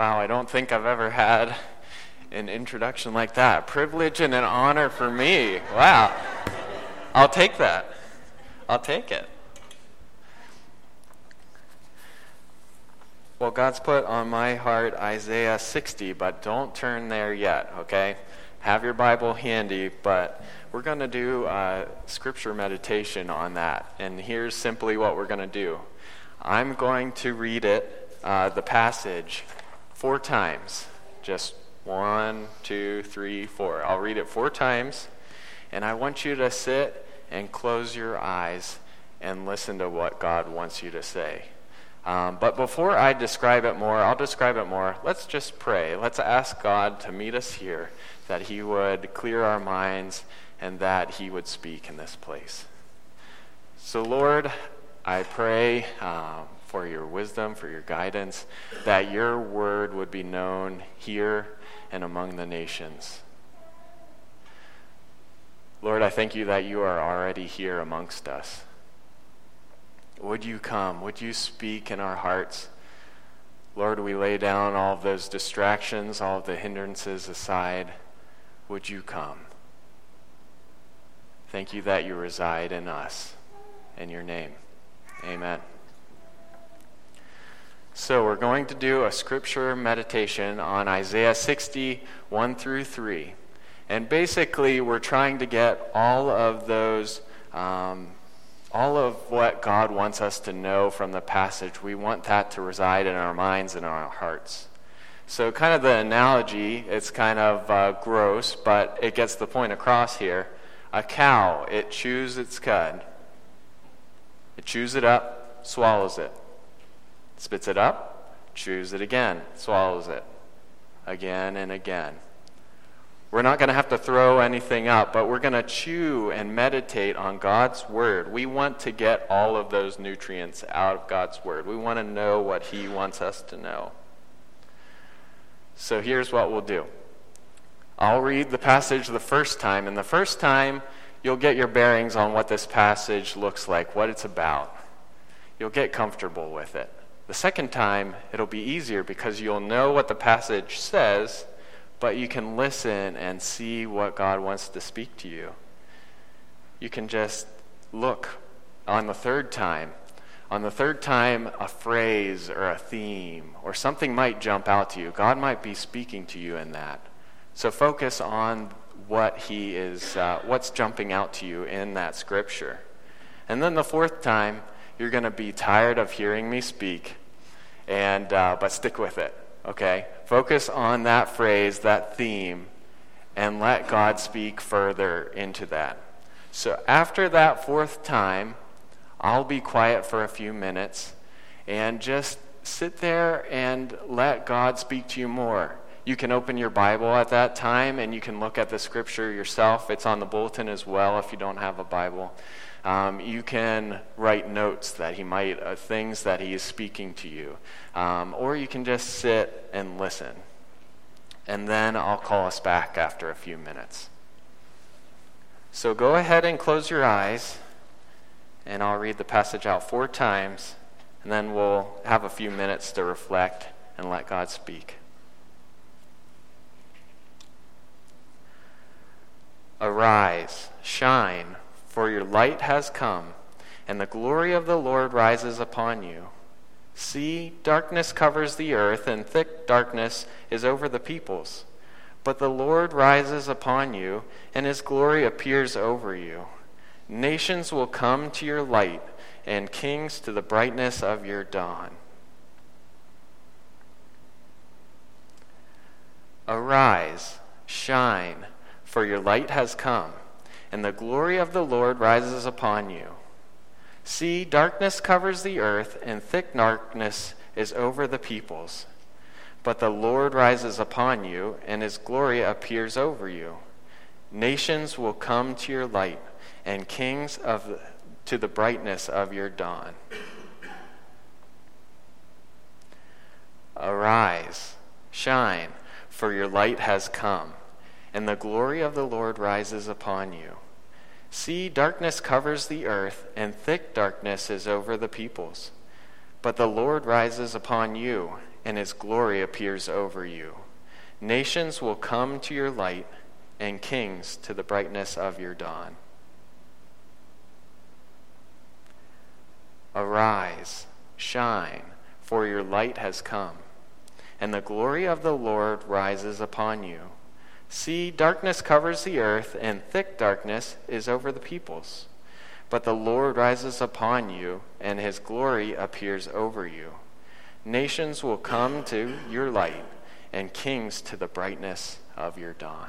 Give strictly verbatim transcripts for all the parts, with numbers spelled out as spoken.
Wow, I don't think I've ever had an introduction like that. Privilege and an honor for me. Wow. I'll take that. I'll take it. Well, God's put on my heart Isaiah sixty, but don't turn there yet, okay? Have your Bible handy, but we're going to do a scripture meditation on that. And here's simply what we're going to do. I'm going to read it, uh, the passage, four times. Just one, two, three, four. I'll read it four times, and I want you to sit and close your eyes and listen to what God wants you to say. Um, but before I describe it more, I'll describe it more. Let's just pray. Let's ask God to meet us here, that he would clear our minds and that he would speak in this place. So, Lord, I pray um, for your wisdom, for your guidance, that your word would be known here and among the nations. Lord, I thank you that you are already here amongst us. Would you come? Would you speak in our hearts? Lord, we lay down all of those distractions, all of the hindrances aside. Would you come? Thank you that you reside in us. In your name, amen. So we're going to do a scripture meditation on Isaiah sixty, one through three. And basically, we're trying to get all of those um, all of what God wants us to know from the passage. We want that to reside in our minds and our hearts. So kind of the analogy, it's kind of uh, gross, but it gets the point across here. A cow, it chews its cud. It chews it up, swallows it. Spits it up, chews it again, swallows it. Again and again. We're not going to have to throw anything up, but we're going to chew and meditate on God's word. We want to get all of those nutrients out of God's word. We want to know what he wants us to know. So here's what we'll do. I'll read the passage the first time, and the first time you'll get your bearings on what this passage looks like, what it's about. You'll get comfortable with it. The second time, it'll be easier because you'll know what the passage says, but you can listen and see what God wants to speak to you. You can just look on the third time. On the third time, a phrase or a theme or something might jump out to you. God might be speaking to you in that. So focus on what he is, uh, what's jumping out to you in that scripture. And then the fourth time, you're going to be tired of hearing me speak, and uh, but stick with it. Okay, focus on that phrase, that theme, and let God speak further into that. So after that fourth time, I'll be quiet for a few minutes and just sit there and let God speak to you more. You can open your Bible at that time and you can look at the scripture yourself. It's on the bulletin as well if you don't have a Bible. Um, you can write notes that he might, uh, things that he is speaking to you. Um, or you can just sit and listen. And then I'll call us back after a few minutes. So go ahead and close your eyes, and I'll read the passage out four times, and then we'll have a few minutes to reflect and let God speak. Arise, shine, for your light has come, and the glory of the Lord rises upon you. See, darkness covers the earth, and thick darkness is over the peoples. But the Lord rises upon you, and his glory appears over you. Nations will come to your light, and kings to the brightness of your dawn. Arise, shine, for your light has come, and the glory of the Lord rises upon you. See, darkness covers the earth, and thick darkness is over the peoples. But the Lord rises upon you, and his glory appears over you. Nations will come to your light, and kings of to the brightness of your dawn. Arise, shine, for your light has come, and the glory of the Lord rises upon you. See, darkness covers the earth, and thick darkness is over the peoples. But the Lord rises upon you, and his glory appears over you. Nations will come to your light, and kings to the brightness of your dawn. Arise, shine, for your light has come, and the glory of the Lord rises upon you. See, darkness covers the earth, and thick darkness is over the peoples. But the Lord rises upon you, and his glory appears over you. Nations will come to your light, and kings to the brightness of your dawn.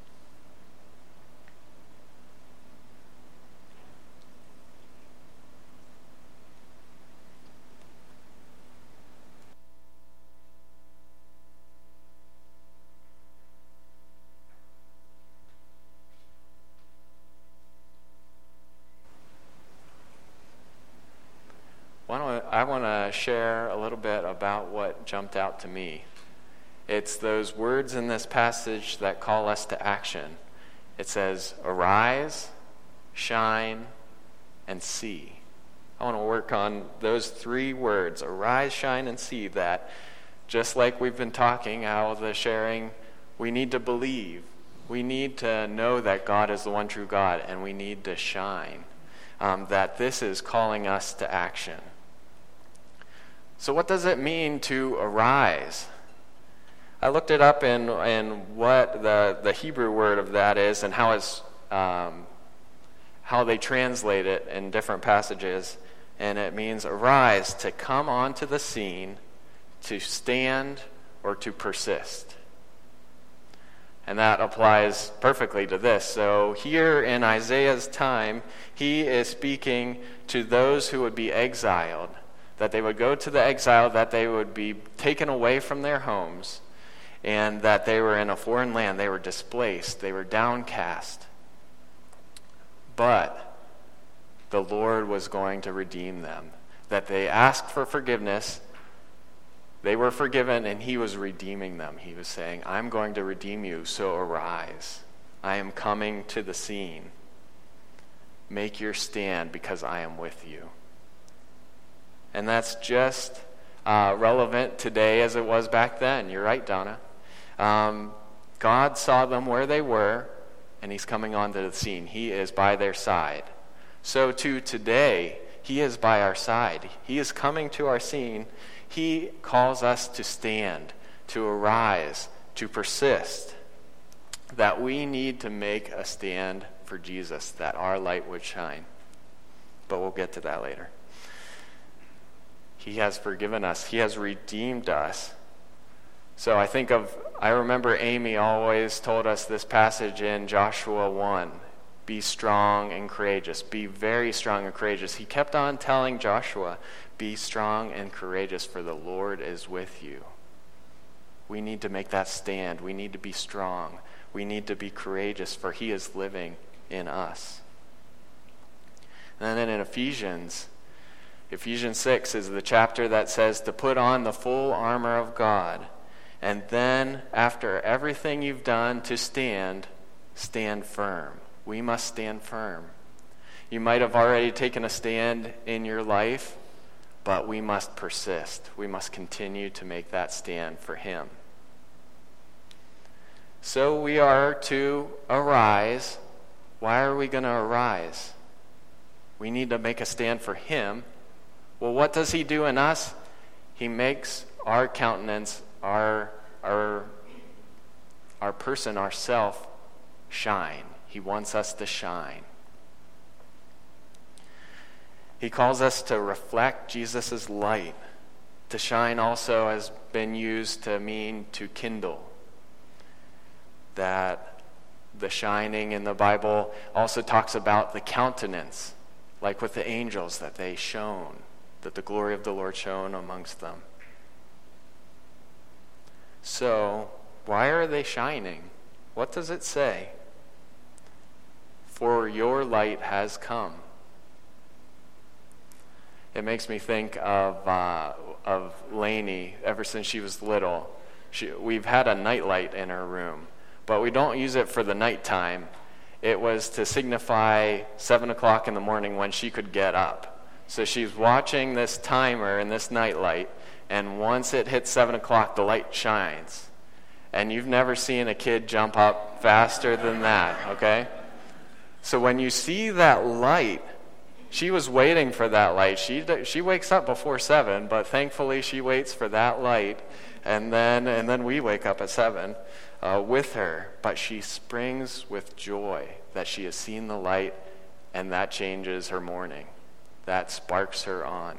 I want to share a little bit about what jumped out to me. It's those words in this passage that call us to action. It says, arise, shine, and see. I want to work on those three words, arise, shine, and see, that just like we've been talking, how the sharing, we need to believe. We need to know that God is the one true God, and we need to shine. Um, that this is calling us to action. So what does it mean to arise? I looked it up in, in what the, the Hebrew word of that is and how it's um, how they translate it in different passages. And it means arise, to come onto the scene, to stand, or to persist. And that applies perfectly to this. So here in Isaiah's time, he is speaking to those who would be exiled, that they would go to the exile, that they would be taken away from their homes, and that they were in a foreign land. They were displaced. They were downcast. But the Lord was going to redeem them. That they asked for forgiveness. They were forgiven, and he was redeeming them. He was saying, I'm going to redeem you, so arise. I am coming to the scene. Make your stand, because I am with you. And that's just uh, relevant today as it was back then. You're right, Donna. Um, God saw them where they were, and he's coming onto the scene. He is by their side. So too today, he is by our side. He is coming to our scene. He calls us to stand, to arise, to persist. That we need to make a stand for Jesus, that our light would shine. But we'll get to that later. He has forgiven us. He has redeemed us. So I think of, I remember Amy always told us this passage in Joshua one. Be strong and courageous. Be very strong and courageous. He kept on telling Joshua, be strong and courageous, for the Lord is with you. We need to make that stand. We need to be strong. We need to be courageous, for he is living in us. And then in Ephesians, Ephesians six is the chapter that says to put on the full armor of God. And then, after everything you've done to stand, stand firm. We must stand firm. You might have already taken a stand in your life, but we must persist. We must continue to make that stand for him. So we are to arise. Why are we going to arise? We need to make a stand for him. Well, what does he do in us? He makes our countenance, our our our person, ourself, shine. He wants us to shine. He calls us to reflect Jesus' light. To shine also has been used to mean to kindle. That the shining in the Bible also talks about the countenance, like with the angels, that they shone, that the glory of the Lord shone amongst them. So, why are they shining? What does it say? For your light has come. It makes me think of uh, of Lainey. Ever since she was little, she, we've had a nightlight in her room, but we don't use it for the nighttime. It was to signify seven o'clock in the morning when she could get up. So she's watching this timer and this nightlight, and once it hits seven o'clock, the light shines. And you've never seen a kid jump up faster than that, okay? So when you see that light, she was waiting for that light. She she wakes up before seven, but thankfully she waits for that light, and then and then we wake up at seven uh, with her. But she springs with joy that she has seen the light, and that changes her morning. That sparks her on.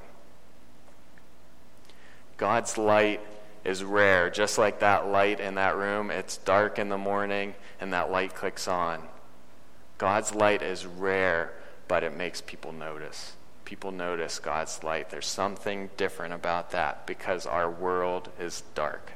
God's light is rare, just like that light in that room. It's dark in the morning, and that light clicks on. God's light is rare, but it makes people notice. People notice God's light. There's something different about that because our world is dark.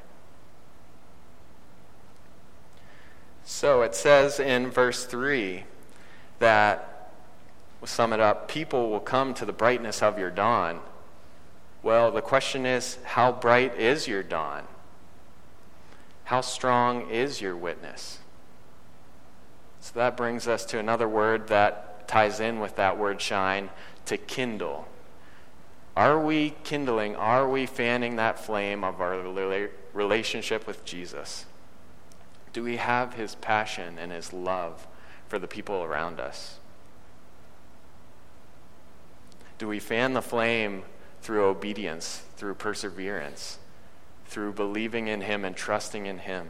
So it says in verse three that, we'll sum it up, people will come to the brightness of your dawn. Well, the question is, how bright is your dawn? How strong is your witness? So that brings us to another word that ties in with that word shine, to kindle. Are we kindling, are we fanning that flame of our relationship with Jesus? Do we have his passion and his love for the people around us? Do we fan the flame through obedience, through perseverance, through believing in him and trusting in him?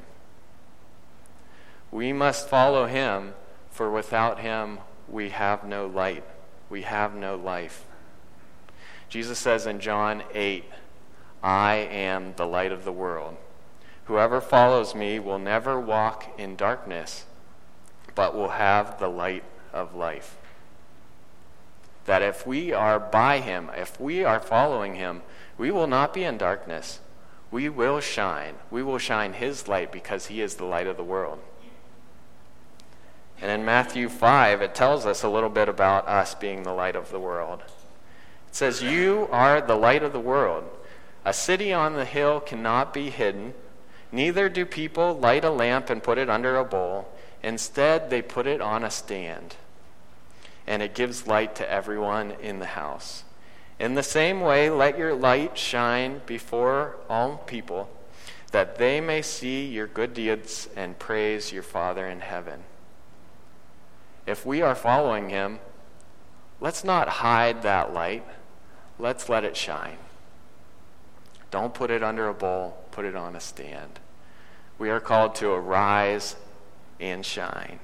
We must follow him, for without him we have no light. We have no life. Jesus says in John eight, I am the light of the world. Whoever follows me will never walk in darkness, but will have the light of life. That if we are by him, if we are following him, we will not be in darkness. We will shine. We will shine his light because he is the light of the world. And in Matthew five, it tells us a little bit about us being the light of the world. It says, you are the light of the world. A city on the hill cannot be hidden. Neither do people light a lamp and put it under a bowl. Instead, they put it on a stand, and it gives light to everyone in the house. In the same way, let your light shine before all people, that they may see your good deeds and praise your Father in heaven. If we are following him, let's not hide that light. Let's let it shine. Don't put it under a bowl. Put it on a stand. We are called to arise and shine.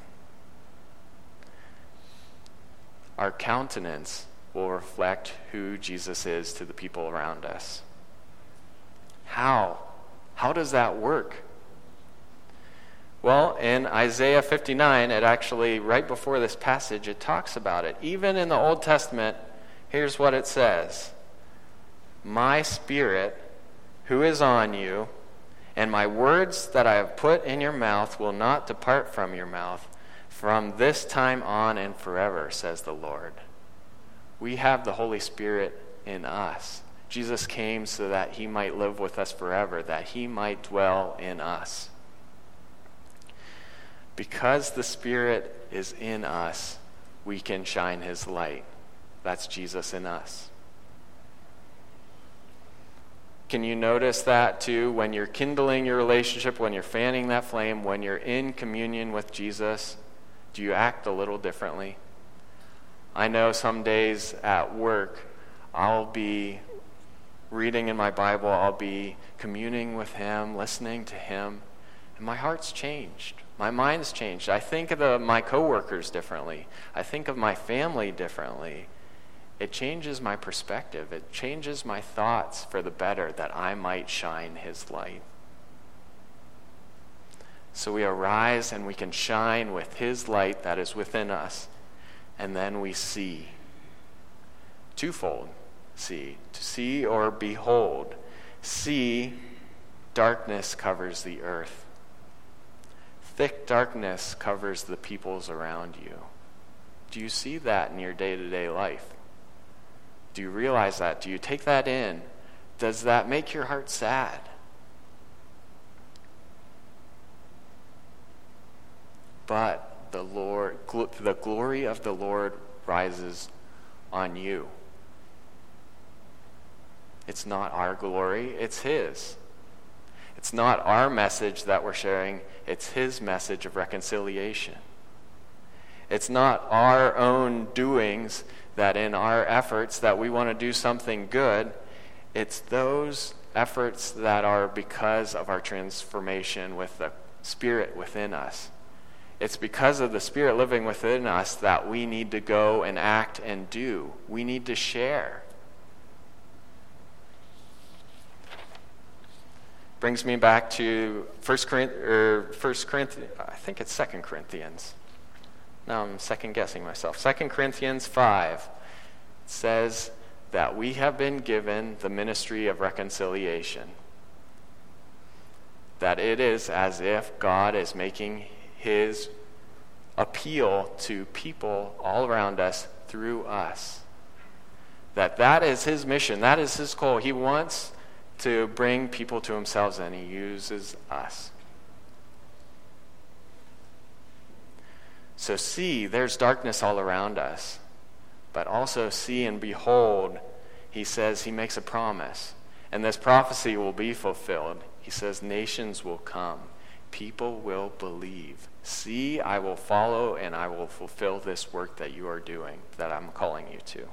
Our countenance will reflect who Jesus is to the people around us. How? How does that work? Well, in Isaiah fifty-nine, it actually, right before this passage, it talks about it. Even in the Old Testament, here's what it says. My Spirit, who is on you, and my words that I have put in your mouth will not depart from your mouth from this time on and forever, says the Lord. We have the Holy Spirit in us. Jesus came so that he might live with us forever, that he might dwell in us. Because the Spirit is in us, we can shine his light. That's Jesus in us. Can you notice that too? When you're kindling your relationship, when you're fanning that flame, when you're in communion with Jesus, do you act a little differently? I know some days at work, I'll be reading in my Bible, I'll be communing with him, listening to him, and my heart's changed. My mind's changed. I think of the, my coworkers differently. I think of my family differently. It changes my perspective. It changes my thoughts for the better, that I might shine his light. So we arise and we can shine with his light that is within us, and then we see. Twofold see. To see or behold. See, darkness covers the earth. Thick darkness covers the peoples around you. Do you see that in your day-to-day life? Do you realize that? Do you take that in? Does that make your heart sad? But the Lord, the glory of the Lord rises on you. It's not our glory, it's his. It's not our message that we're sharing, it's his message of reconciliation. It's not our own doings that in our efforts that we want to do something good. It's those efforts that are because of our transformation with the Spirit within us. It's because of the Spirit living within us that we need to go and act and do. We need to share. Brings me back to First Corinthians, or First Corinthians, I think it's Second Corinthians. Now I'm second guessing myself. Second Corinthians five says that we have been given the ministry of reconciliation. That it is as if God is making his appeal to people all around us through us. That that is his mission. That is his goal. He wants to bring people to himself, and he uses us. So see, there's darkness all around us. But also see and behold, he says, he makes a promise. And this prophecy will be fulfilled. He says, nations will come. People will believe. See, I will follow and I will fulfill this work that you are doing, that I'm calling you to. It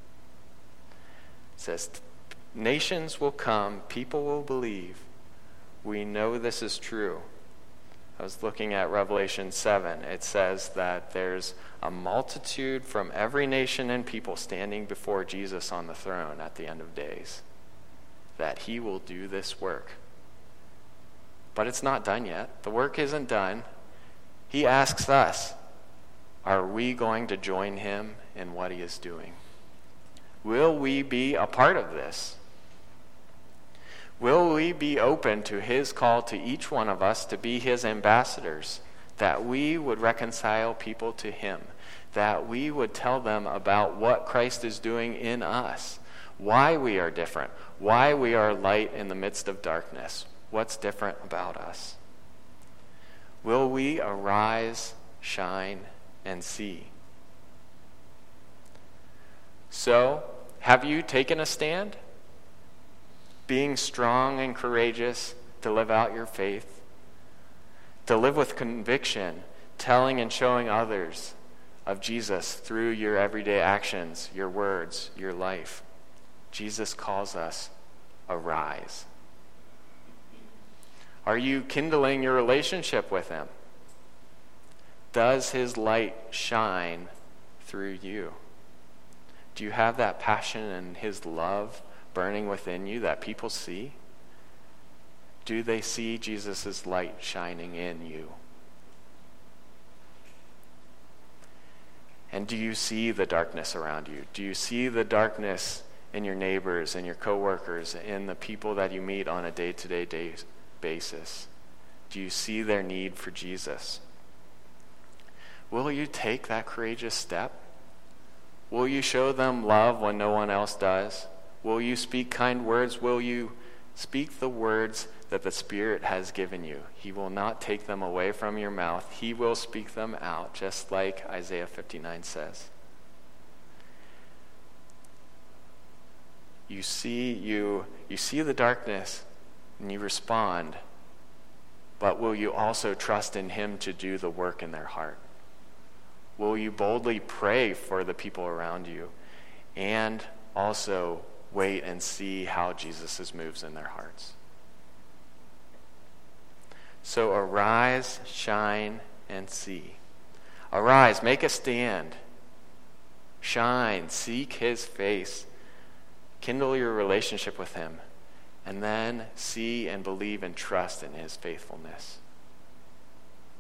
says, nations will come. People will believe. We know this is true. I was looking at Revelation seven. It says that there's a multitude from every nation and people standing before Jesus on the throne at the end of days. That he will do this work. But it's not done yet. The work isn't done. He asks us, are we going to join him in what he is doing? Will we be a part of this? Will we be open to his call to each one of us to be his ambassadors, that we would reconcile people to him, that we would tell them about what Christ is doing in us, why we are different, why we are light in the midst of darkness, what's different about us? Will we arise, shine, and see? So, have you taken a stand? Being strong and courageous to live out your faith, to live with conviction, telling and showing others of Jesus through your everyday actions, your words, your life. Jesus calls us, arise. Are you kindling your relationship with him? Does his light shine through you? Do you have that passion and his love burning within you that people see? Do they see Jesus' light shining in you? And do you see the darkness around you? Do you see the darkness in your neighbors and your coworkers, in the people that you meet on a day-to-day day basis? Do you see their need for Jesus? Will you take that courageous step? Will you show them love when no one else does? Will you speak kind words? Will you speak the words that the Spirit has given you? He will not take them away from your mouth. He will speak them out, just like Isaiah fifty-nine says. You see, you, you see the darkness and you respond, but will you also trust in him to do the work in their heart? Will you boldly pray for the people around you and also wait and see how Jesus moves in their hearts? So arise, shine, and see. Arise, make a stand. Shine, seek his face. Kindle your relationship with him. And then see and believe and trust in his faithfulness.